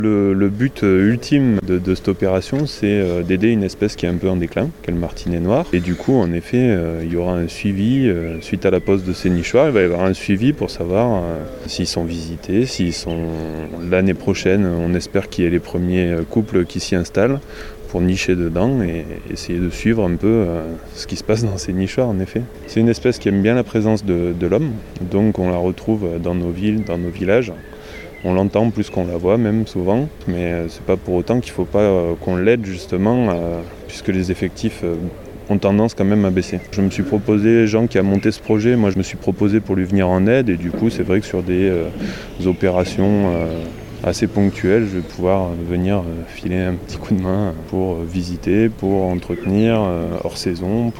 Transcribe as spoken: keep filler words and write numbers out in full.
Le, le but ultime de, de cette opération, c'est d'aider une espèce qui est un peu en déclin, qui est le martinet noir. Et du coup, en effet, euh, il y aura un suivi, euh, suite à la pose de ces nichoirs, il va y avoir un suivi pour savoir euh, s'ils sont visités, s'ils sont... L'année prochaine, on espère qu'il y ait les premiers couples qui s'y installent pour nicher dedans et essayer de suivre un peu euh, ce qui se passe dans ces nichoirs, en effet. C'est une espèce qui aime bien la présence de, de l'homme, donc on la retrouve dans nos villes, dans nos villages. On l'entend plus qu'on la voit même souvent, mais c'est pas pour autant qu'il faut pas euh, qu'on l'aide justement, euh, puisque les effectifs euh, ont tendance quand même à baisser. Je me suis proposé, Jean qui a monté ce projet, moi je me suis proposé pour lui venir en aide et du coup c'est vrai que sur des, euh, des opérations euh, assez ponctuelles, je vais pouvoir venir euh, filer un petit coup de main pour visiter, pour entretenir euh, hors saison,